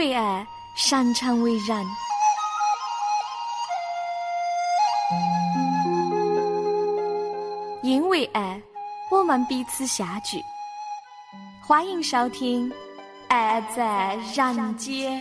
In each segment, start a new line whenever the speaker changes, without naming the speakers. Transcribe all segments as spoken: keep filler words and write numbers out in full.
为爱，擅长为人。因为爱，我们彼此相聚。欢迎收听《爱在人间》。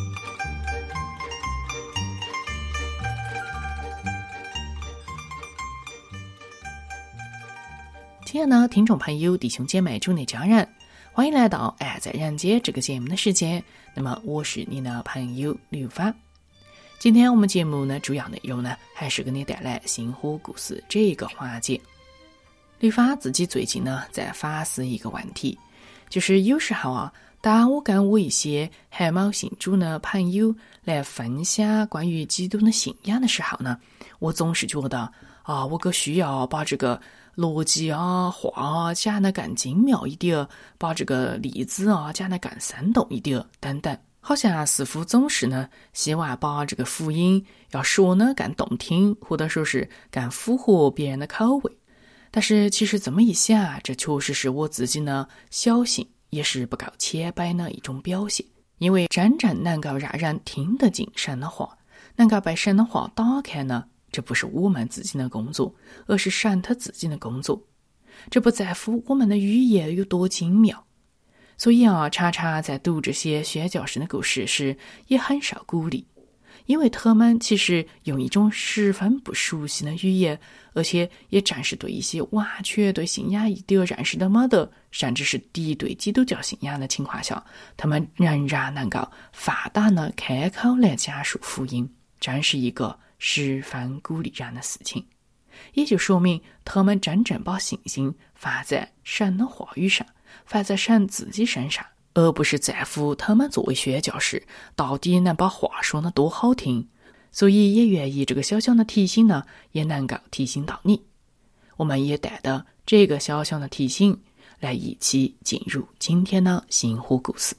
亲爱的听众朋友、弟兄姐妹、主内家人，欢迎来到《爱在人间》这个节目的时间。那么，我是你的朋友刘芳。今天我们节目呢，主要内容呢，还是给你带来心火故事这一个环节。刘芳自己最近呢，在反思一个问题，就是有时候啊，当我跟我一些还没信主的朋友来分享关于基督的信仰的时候呢，我总是觉得啊，我可需要把这个逻辑啊、话啊讲得更精妙一点，把这个例子啊讲得更生动一点，等等。好像似乎总是呢，希望把这个福音要说呢更动听，或者说是更符合别人的口味。但是其实这么一想，这确实是我自己呢小心，也是不够谦卑的一种表现。因为真正能够让人听得进神的话，能够被神的话打开呢，这不是我们自己的工作，而是神他自己的工作。这不在乎我们的语言有多精妙。所以啊，常常在读这些宣教士的故事时，也很受鼓励，因为他们其实用一种十分不熟悉的语言，而且也正是对一些完全对信仰一点认识都没得，甚至是敌对基督教信仰的情况下，他们仍然能够放胆地开口来讲述福音，真是一个十分鼓励人的事情。也就说明他们真正把信心放在神的话语上，放在神自己身上，而不是在乎他们作为宣教士到底能把话说得多好听。所以也愿意这个小小的提醒呢，也能够提醒到你。我们也带着这个小小的提醒来一起进入今天的心火故事。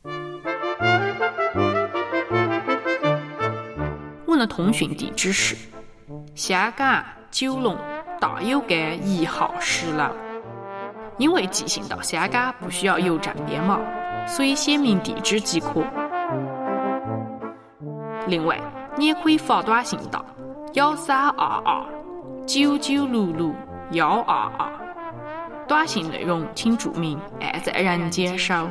我的通讯地址是香港九龙大有街一号十楼。因为寄信到香港不需要邮政编码，所以写明地址即可。另外，你也可以发短信到幺三二二九九六六幺二二，短信内容请注明“爱在人间收”。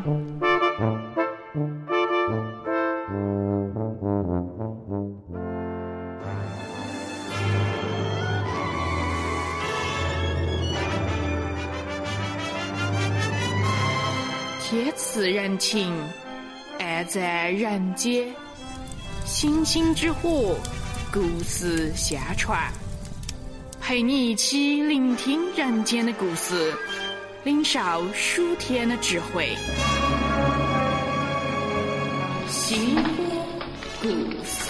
天赐人情，爱在人间，星星之火，故事相传，陪你一起聆听人间的故事，领受属天的智慧。心火故事。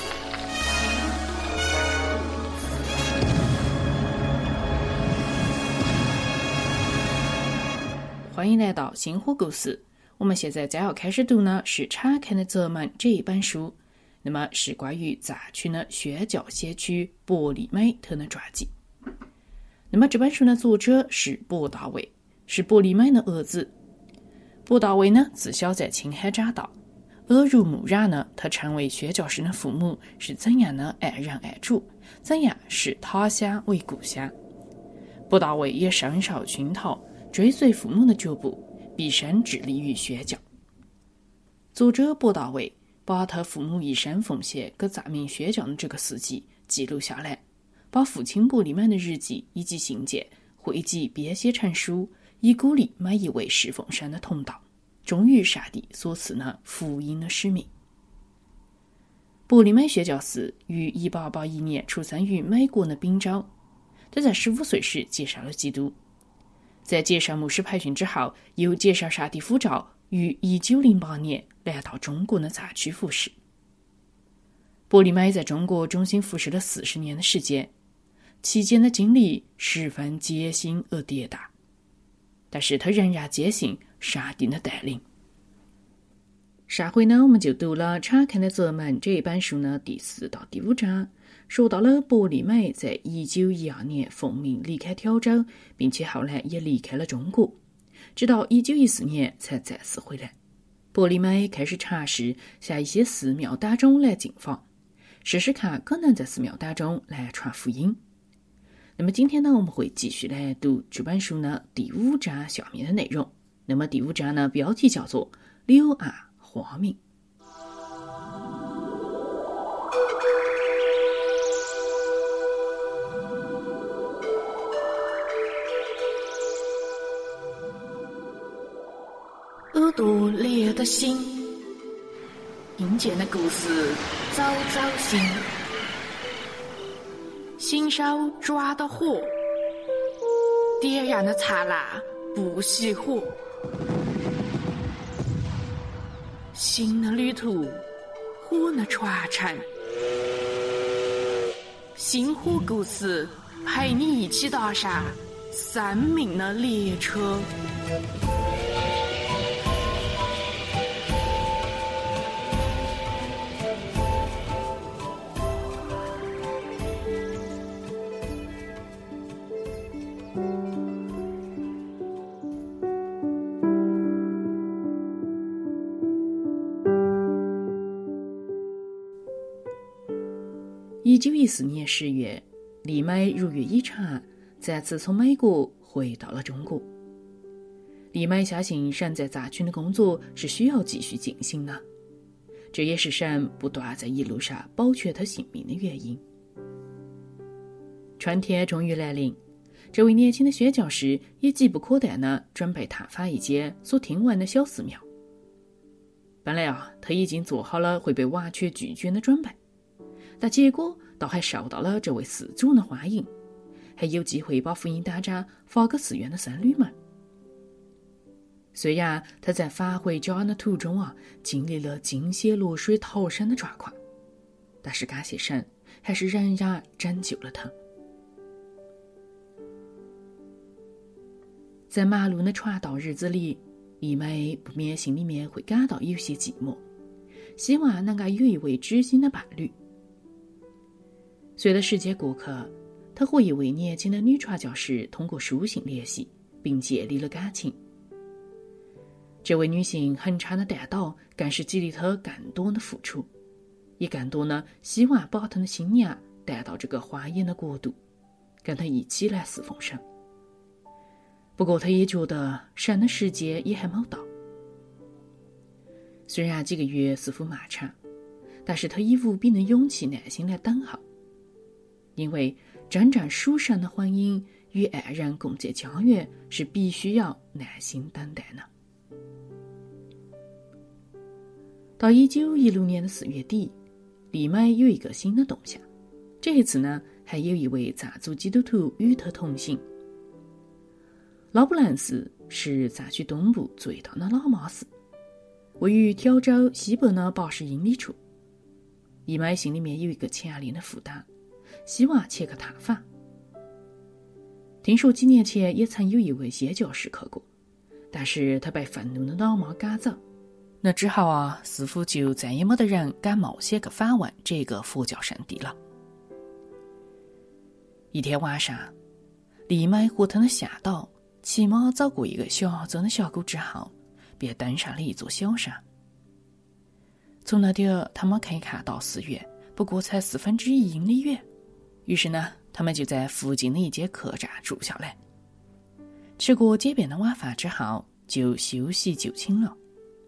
欢迎来到心火故事。我们现在将要开始读呢是《敞开的泽门》这一本书，那么是关于藏区的宣教先驱伯利美特的传记。那么这本书的作者是伯大卫，是伯利美的儿子。伯大卫呢自小在青海长大，耳濡目染呢，他成为宣教士的父母是怎样的爱人爱主，怎样视他乡为故乡。伯大卫也深受熏陶，追随父母的脚步，毕生致力于宣教。作者伯大卫把他父母一生奉献给藏民宣教的这个事迹记录下来，把父亲伯利美的日记以及信件汇集编写成书，以鼓励每一位侍奉神的同道，忠于上帝所赐的福音的使命。伯利美宣教士于一八八一年出生于美国的宾州，他在十五岁时接受了基督。在接受牧师培训之后，又接受上帝呼召，于一九零八年来到中国的藏区服侍。伯利美在中国中心服侍了四十年的时间，期间的经历十分艰辛而跌宕，但是他仍然坚信上帝的带领。上回呢，我们就读了《敞开的泽门》这一本书呢第四到第五章，说到了伯利美在一九一二年奉命离开条州，并且后来也离开了中国，直到一九一四年才再次回来。 伯利梅开始尝试向一些寺庙当中来进访，试试看可能在寺庙当中来传福音。那么今天呢，我们会继续来读这本书呢第五章下面的内容。那么第五章呢，标题叫做柳暗花明。耳朵猎的心，阴间的故事早早醒，新手抓的火，点燃的茶蜡不熄火。心的旅途，火的传承，星火故事陪你一起踏上生命的列车。一九一四年十月，李梅如愿以偿，再次从美国回到了中国。李梅相信神在杂军的工作是需要继续进行的，这也是神不断在一路上保全他性命的原因。春天终于来临，这位年轻的宣教师也急不可待地准备探访一间所听闻的小寺庙。本来啊，他已经做好了会被完全拒绝的准备，但结果倒还受到了这位寺主的欢迎，还有机会把福音单张发给寺院的僧侣们。虽然他在返回家的途中啊，经历了惊血落水逃生的状况，但是感谢神，还是仍然拯救了他。在忙碌的传道日子里，李梅不免心里面会感到有些寂寞，希望能够有一位知心的伴侣。随着时间过去，他和一位年轻的女传教士通过书信联系，并建立了感情。这位女性很长的担当，更是激励他更多的付出，也更多呢希望把他的新娘带到这个花艳的国度，跟他一起来侍奉神。不过他也觉得神的时间也还没到。虽然几个月似乎漫长，但是他以无比的勇气耐心来等候，因为真正属神的婚姻与爱人共结家园是必须要耐心等待的。到一九一六年的四月底，李梅有一个新的动向，这一次呢，还有一位藏族基督徒与他同行。老布兰寺是藏区东部最大的喇嘛寺，位于条州西北的八十英里处。李梅心里面有一个强烈的负担，希望前去探访。听说几年前也曾有一位宣教士去过，但是他被愤怒的喇嘛赶走，那之后啊，似乎就再也没得人敢冒险去访问这个佛教圣地了。一天晚上，李梅和他的向导骑马走过一个狭窄的峡谷之后，便登上了一座小山。从那点他们可以看到寺院，不过才四分之一英里远。于是呢，他们就在附近的一间客栈住下来。吃过简便的晚饭之后，就休息就寝了。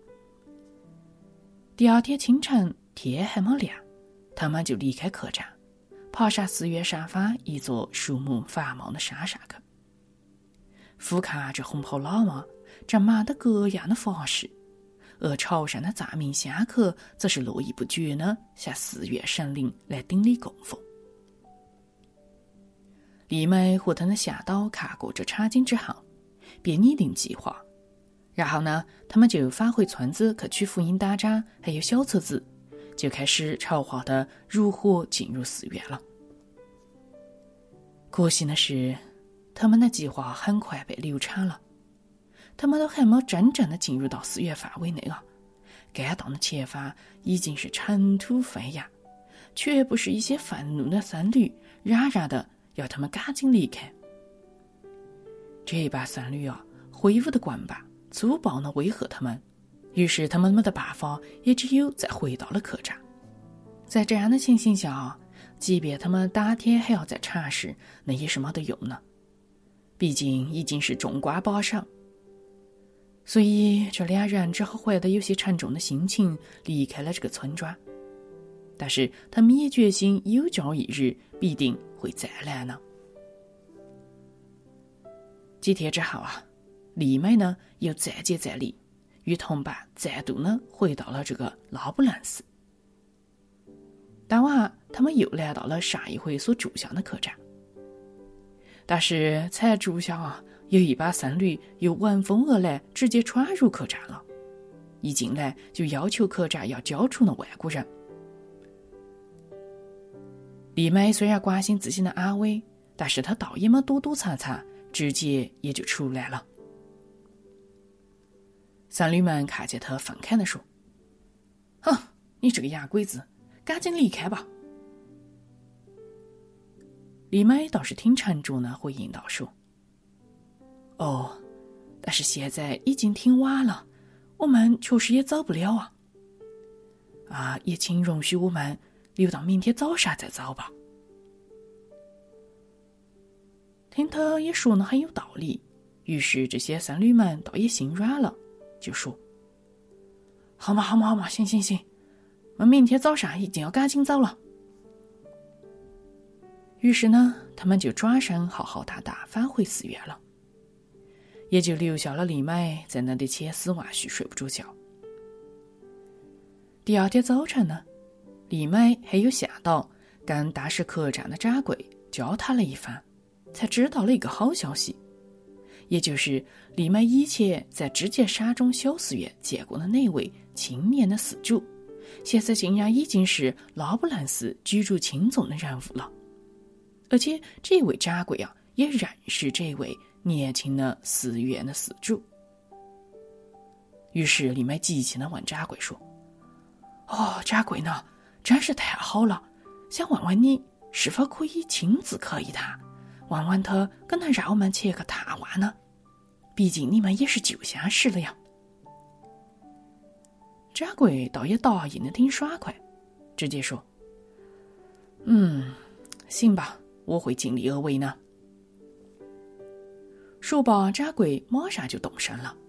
第二天清晨，天还没亮，他们就离开客栈，爬上寺院上方一座树木繁茂的山上去。俯瞰着红袍喇嘛正忙得各样的法事，而朝上的藏民香客则是络绎不绝地向寺院神灵来顶礼供奉。李梅和他的向导看过这场景之后，便拟定计划，然后呢，他们就返回村子去取福音单张还有小册子，就开始筹划的如何进入寺院了。可惜的是，他们的计划很快被流产了。他们都还没真正的进入到寺院范围内啊，该当的前方已经是尘土飞扬，全部是一些愤怒的僧侣嚷嚷的要他们赶紧离开。这一帮僧侣啊，挥舞的棍棒粗暴地威吓他们， 于是他们没得办法，也只有再回到了客栈。在这样的情形下，即便他们打铁还要再查实，那也是没得用呢。毕竟已经是种瓜把上，所以这俩人只好怀着有些沉重的心情离开了这个村庄。但是他们也决心有朝一日必定会再来呢。几天之后啊，丽美呢又再接再厉，与同伴再度呢回到了这个拉布兰寺。当晚他们又来到了上一回所住下的客栈，但是才住下啊，有一把僧侣又闻风而来，直接闯入客栈了。一进来就要求客栈要交出那外国人。丽美虽然关心自己的安危，但是她倒也没躲躲藏藏，直接也就出来了。僧侣们看见她，愤慨地说：“哼，你这个洋鬼子，赶紧离开吧。”丽美倒是挺沉着呢，回应道说：“哦，但是现在已经挺晚了，我们确实也走不了啊。啊，也请容许我们留到明天早上再走吧。”听他也说得很有道理，于是这些僧侣们倒也心软了，就说：“好嘛好嘛好嘛，行行行，我们明天早上一定要赶紧走了。”于是呢，他们就转身浩浩荡荡返回寺院了，也就留下了丽美在那里千丝万绪睡不着觉。第二天早晨呢，丽美还有向导跟当时客栈的掌柜交谈了一番，才知道了一个好消息，也就是丽美以前在之前沙中小寺院见过的那位青年的寺主，现在竟然已经是拉布兰寺举足轻重的人物了。而且这位掌柜啊，也认识这位年轻的寺院的寺主。于是丽美急切地问掌柜说：“哦，掌柜呢，真是太好了，想问问你是否可以亲自可一趟，问问他跟他让我们去个探望呢？毕竟你们也是旧相识了呀。”掌柜倒也答应的挺爽快，直接说：“嗯，行吧，我会尽力而为呢。”说罢，掌柜马上就动身了。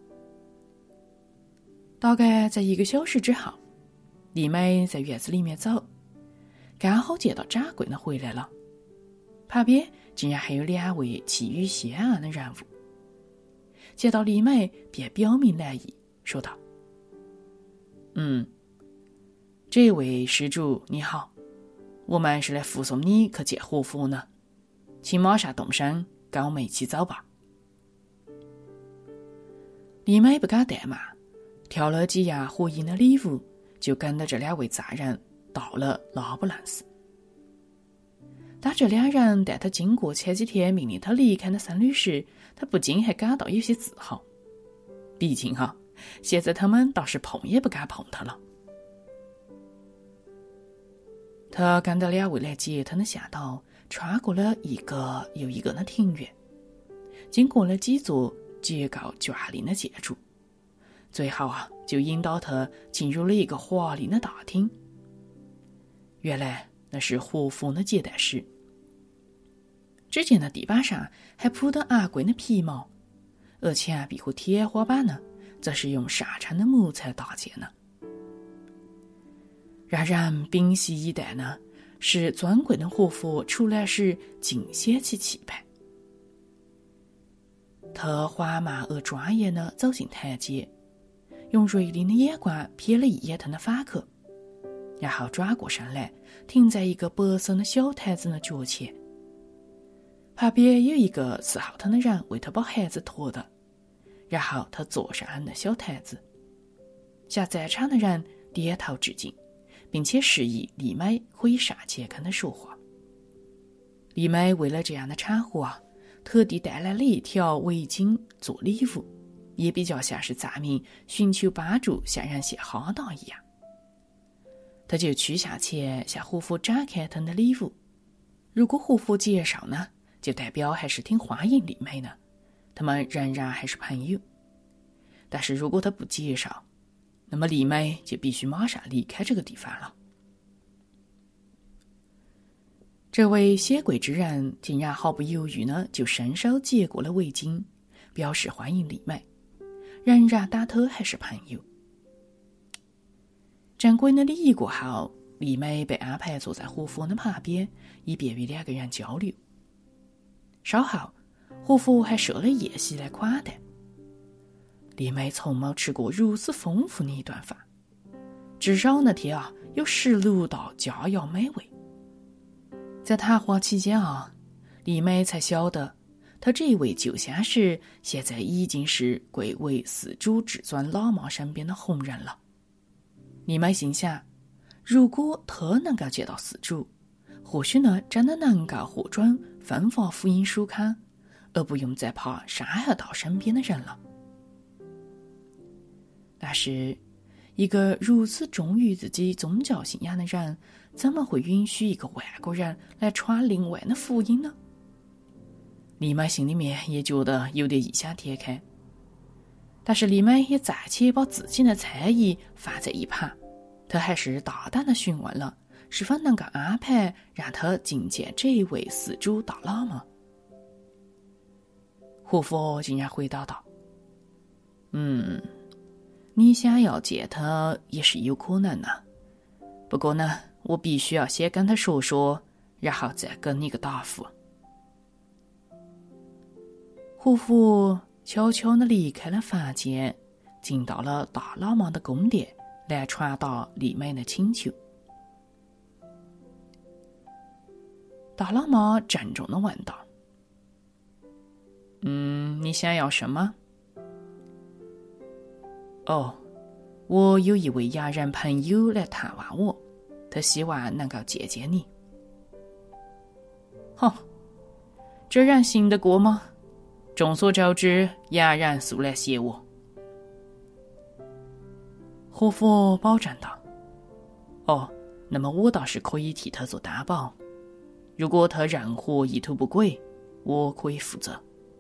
大概在一个小时之后，丽美在院子里面走，刚好见到掌柜呢回来了，旁边竟然还有两位气宇轩昂的人物。见到丽美便表明来意，说道：“嗯，这位施主你好，我们是来护送你去见活佛呢，请马上动身，跟我们一起走吧。”丽美不敢怠慢，挑了几样合宜的礼物，就跟着这两位藏人到了拉布兰寺。当这两人带他经过前几天命令他离开的僧侣时，他不禁还感到有些自豪。毕竟哈、啊，现在他们倒是碰也不敢碰他了。他跟着两位来接他的向导，穿过了一个又一个的庭院，经过了几座结构娟丽的建筑，最后啊，就引导他进入了一个华丽的大厅。原来那是活佛的接待室。只见那地板上还铺得昂贵的皮毛，而墙壁和天花板呢，则是用上乘的木材搭建的。让人屏息以待呢，是尊贵的活佛出来时尽显其气派。他缓慢而庄严地走进台阶，用锐利的眼光瞥了一眼他的访客，然后转过身来，停在一个白色的小台子的脚前。旁边有一个伺候他的人为他把孩子驮的，然后他坐上了那小台子，向在场的人点头致敬，并且示意丽美可以上前跟他说话。丽美为了这样的场合啊，特地带来了一条围巾做礼物，也比较像是赞明寻求帮助向人献哈达一样。他就趋向前向活佛展开他的礼物。如果活佛接受呢，就代表还是挺欢迎丽美的，他们仍然还是朋友。但是如果他不接受， 那么李梅就必须马上离开这个地方了。这位显贵之人竟然毫不犹豫呢，就伸手接过了围巾，表示欢迎李梅，仍然打头还是朋友。正规的礼仪过后，李梅被安排坐在胡佛的旁边，以便与两个人交流。稍后，胡佛还设了宴席来款待。李梅从没吃过如此丰富的一顿饭，至少那天啊有十六道佳肴美味。在谈话期间啊，李梅才晓得，她这一位旧相识现在已经是贵为四主至尊喇嘛身边的红人了。李梅心想，如果她能够见到四主，或许呢真的能够获准分发福音书刊，而不用再怕伤害到身边的人了。但是，一个如此忠于自己宗教信仰的人，怎么会允许一个外国人来传另外的福音呢？李梅心里面也觉得有点异想天开，但是李梅也暂且把自己的猜疑放在一旁，她还是大胆地询问了是否能够安排让她觐见这一位四主大喇嘛。胡佛竟然回答道：嗯，你想要见他也是有可能的，不过呢，我必须要先跟他说说，然后再给你个答复。胡佛悄悄地离开了房间，进到了大喇嘛的宫殿，来传达李梅的请求。大喇嘛郑重地问道：嗯，你想要什么？哦，我有一位洋人朋友来探望我，他希望能够见见你。哼，这人信得过吗？众所周知，洋人素来邪恶。胡佛保证道：哦，那么我倒是可以替他做担保，如果他任何意图不轨，我可以负责。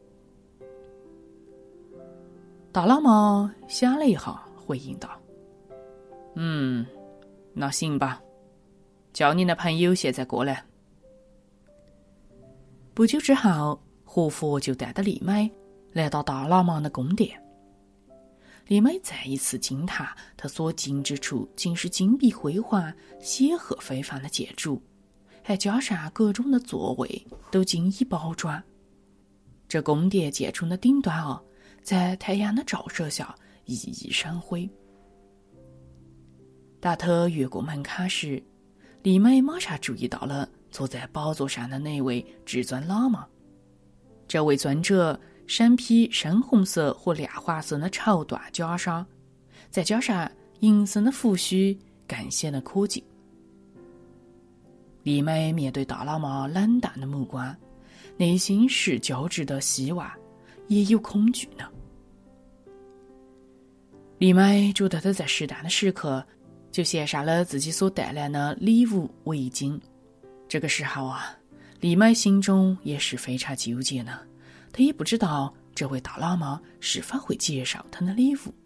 大喇嘛想了一下，回应道：嗯，那行吧，叫你的朋友现在过来。不久之后，胡佛就带着李梅来到大喇嘛的宫殿。李梅再一次惊叹，他所进之处竟是金碧辉煌、显赫非凡的建筑，还加上各种的座位都经已包装。这宫殿建筑的顶端啊，在太阳的照射下熠熠生辉。当他越过门槛时，李梅马上注意到了坐在宝座上的那位至尊喇嘛。这位尊者身披深红色和亮黄色的绸缎袈裟，再加上银色的胡须，更显得可敬。李梅面对大喇嘛冷淡的目光，内心是交织的希望，也有恐惧呢。李梅觉得他在适当的时刻就献上了自己所带来的礼物围巾。这个时候啊，李梅心中也是非常纠结呢，她也不知道这位大喇嘛是否会接受她的礼物。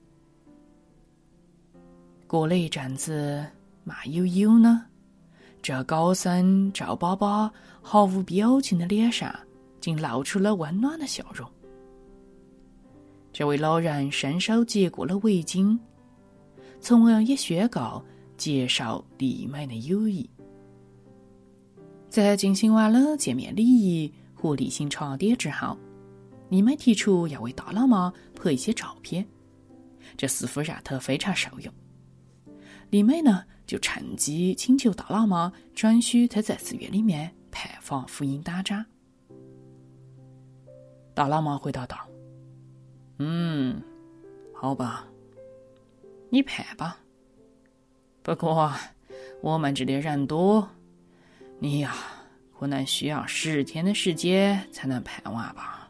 过了一阵子，慢悠悠呢，这高僧赵爸爸毫无表情的脸上竟露出了温暖的笑容。这位老人伸手接过了围巾，从而也宣告接受李梅的友谊。在进行完了见面礼仪和例行茶点之后，李梅提出要为大喇嘛拍一些照片，这似乎让他非常受用。李梅呢，就趁机请求大喇嘛准许他在寺院里面派发福音单张。大喇嘛回答道：嗯，好吧，你派吧。不过我们这里人多，你呀，可能需要十天的时间才能派完吧。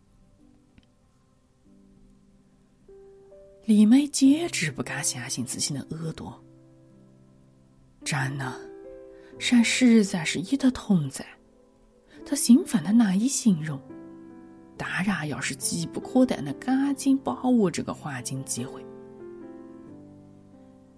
李梅简直不敢相信自己的耳朵。真的，神实在是与他同在。他兴奋的难以形容，当然，要是急不可待的赶紧把握这个黄金机会。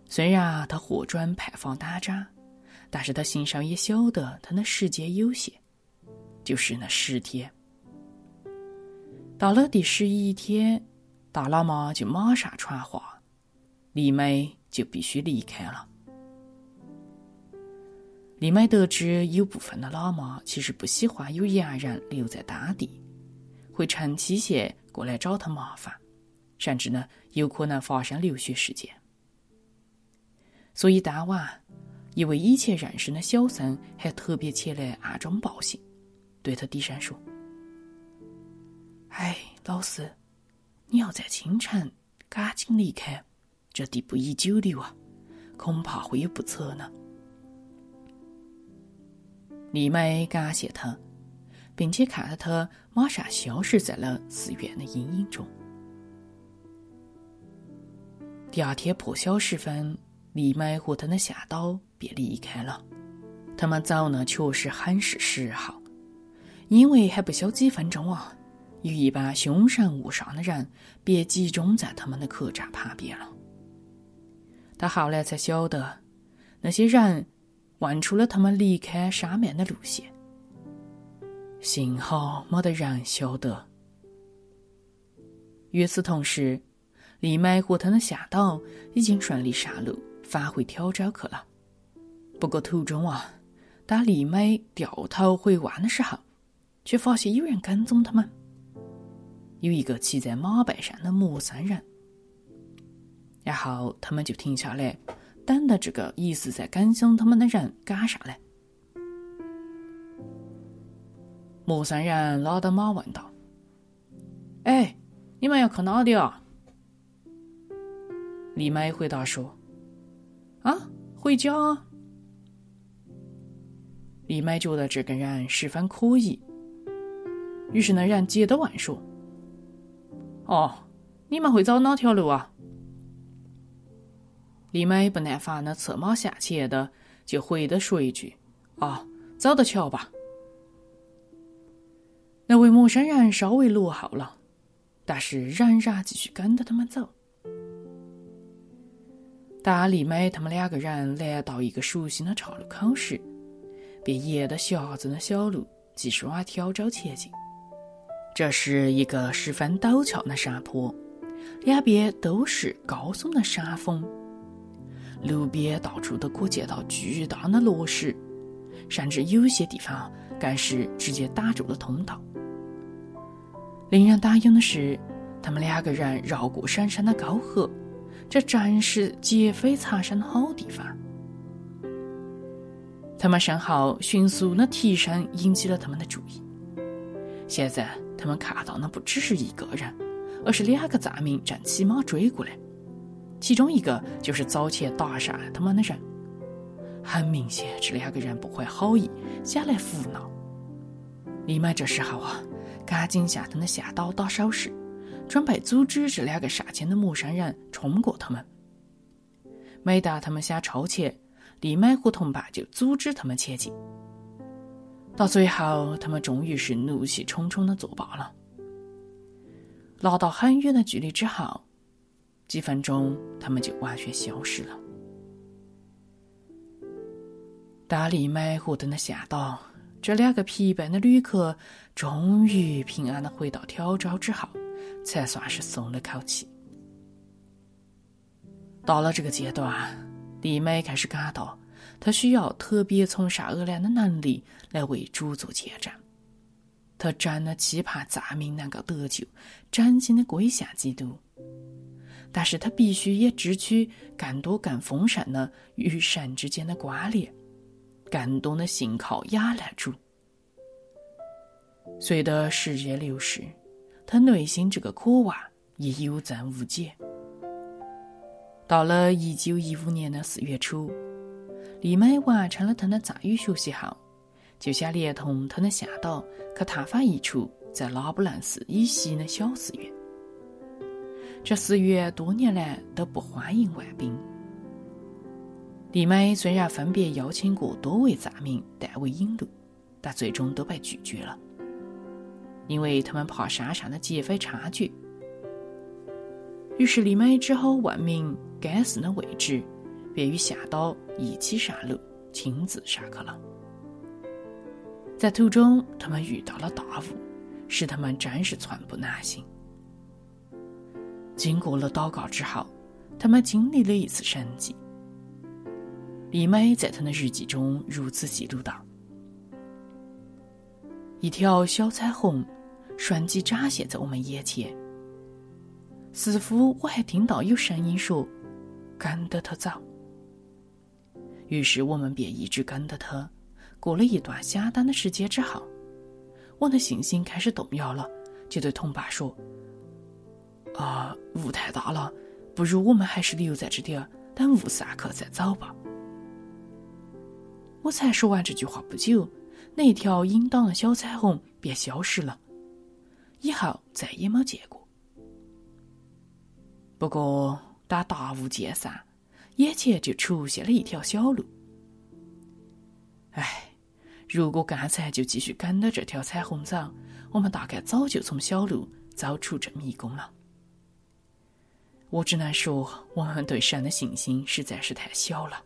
虽然他火转排放大闸，但是他心上也晓得他的时间有限，就是那十天。到了第十一天，大喇嘛就马上传话，丽美就必须离开了。丽美得知有部分的喇嘛其实不喜欢有洋人留在当地，会趁期限过来找他麻烦，甚至呢有可能发生流血事件。所以当晚，一位以前认识的小僧还特别前来暗中报信，对他低声说：哎，老师，你要在清晨赶紧离开，这地不宜久留啊，恐怕会有不测呢。丽美感谢他，并且看着他马上消失在了寺院的阴影中。第二天破晓时分，丽美和他的向导便离开了。他们走呢确实很是时候，因为还不消几分钟啊，有一帮凶神恶煞的人便集中在他们的客栈旁边了。他后来才晓得，那些人问出了他们离开沙面的路线，幸好没得人晓得。与此同时，丽美和他的向导已经顺利上路返回挑州去了。不过途中啊，当丽美掉头回湾的时候，却发现有人跟踪他们。有一个骑在马背上的陌生人，然后他们就停下来，等着这个疑似在跟踪他们的人赶上来。陌生人拉着马问道：哎，你们要去哪里啊？丽美回答说：啊，回家啊。丽美觉得这个人十分可疑，于是那人接着问说：哦，你们会走哪条路啊？丽美不耐烦的策马下前的就回的说一句：啊，走着瞧吧。那位陌生人稍微落后了，但是仍然继续跟着他们走。当丽美他们两个人来到一个熟悉的岔路口时，便沿着狭窄的小路继续往挑州前进。这是一个十分陡峭的山坡，两边都是高耸的山峰，路边到处都可见到巨大的落石，甚至有些地方更是直接挡住了通道。令人担忧的是，他们两个人绕过深深的沟壑，这正是劫匪藏身的好地方。他们身后迅速的提升引起了他们的注意。现在他们看到的不只是一个人，而是两个藏民正骑马追过来，其中一个就是早前打杀他们的人。很明显，这两个人不怀好意，想来胡闹。丽美这时候啊，赶紧向他的向导打手势，准备阻止这两个杀前的陌生人冲过他们。每当他们想超前，丽美和同伴就阻止他们前进。到最后，他们终于是怒气冲冲地作罢了。拉到很远的距离之后，几分钟他们就完全消失了。当丽美和他的向导这两个疲惫的旅客终于平安地回到挑州之后，才算是松了口气。到了这个阶段，丽美开始感到她需要特别从上而来的能力来为主做见证。她真的期盼藏民能够得救，真心的归向基督，但是她必须也支取更多更丰盛的与神之间的关联，更多的信靠仰赖主。随着时间流逝，她内心这个渴望也有增无减。到了一九一五年的四月初，丽美完成了她的藏语学习后，就想连同她的向导去探访一处在拉卜楞寺以西的小寺院。这寺院多年来都不欢迎外宾。丽美虽然分别邀请过多位藏民代为引路，但最终都被拒绝了，因为他们怕山上的劫匪察觉。于是丽美只好问明该寺的位置， 便与下刀一起上路，亲自上去了。在途中，他们遇到了大雾，使他们真是寸步难行。经过了祷告之后，他们经历了一次神迹。李美在她的日记中如此记录道：一条小彩虹瞬即展现在我们眼前，似乎我还听到有声音说跟着他走。于是我们便一直跟着他，过了一段相当的时间之后，我的信心开始动摇了，就对同伴说：啊，雾太大了，不如我们还是留在这里，等雾散去再走吧。我才说完这句话不久，那条引导的小彩虹便消失了，以后再也没见过。不过当大雾渐散，眼前就出现了一条小路。唉，如果刚才就继续跟着这条彩虹走，我们大概早就从小路走出这迷宫了。我只能说，我们对神的信心实在是太小了。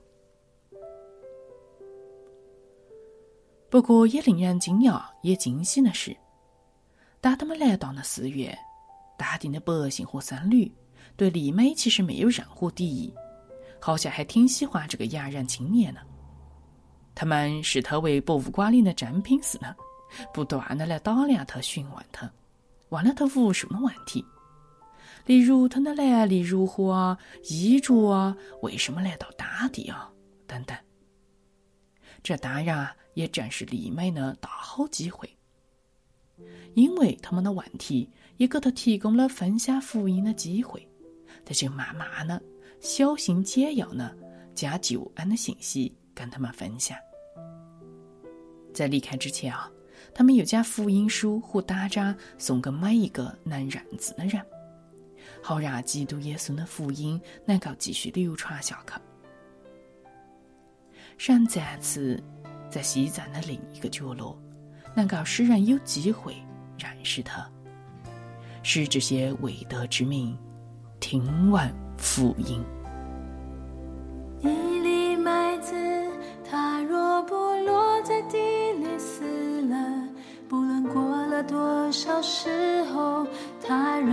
不过也令人惊讶也惊喜的是，当他们来到那寺院，当地的百姓和僧侣对丽美其实没有任何敌意，好像还挺喜欢这个洋人青年呢。他们视他为博物馆里的珍品似的，不断的来打量他，询问他，问了他无数的问题，例如他的来历如何啊，衣着啊，为什么来到当地啊，等等。这当然也正是丽美的大好机会，因为他们的问题也给他提供了分享福音的机会，他就慢慢的小心简要的将救恩的信息跟他们分享。在离开之前啊，他们又将福音书和打章送给每一个能认字的人，好让基督耶稣的福音能够继续流传下去。神再次在西藏的另一个角落，能够使人有机会认识他，使这些未得之民听闻福音。
一粒麦子，它若不落在地里死了，不论过了多少时候，它仍